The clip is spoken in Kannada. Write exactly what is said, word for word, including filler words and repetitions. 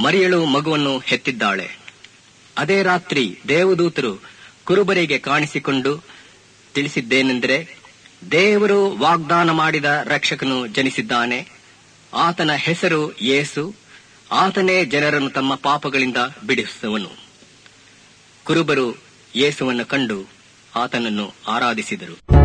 ಮರಿಯಳು ಮಗುವನ್ನು ಹೆತ್ತಿದ್ದಾಳೆ. ಅದೇ ರಾತ್ರಿ ದೇವದೂತರು ಕುರುಬರಿಗೆ ಕಾಣಿಸಿಕೊಂಡು ತಿಳಿಸಿದ್ದೇನೆಂದರೆ, ದೇವರು ವಾಗ್ದಾನ ಮಾಡಿದ ರಕ್ಷಕನು ಜನಿಸಿದ್ದಾನೆ. ಆತನ ಹೆಸರು ಯೇಸು. ಆತನೇ ಜನರನ್ನು ತಮ್ಮ ಪಾಪಗಳಿಂದ ಬಿಡಿಸುವನು. ಕುರುಬರು ಯೇಸುವನ್ನು ಕಂಡು ಆತನನ್ನು ಆರಾಧಿಸಿದರು.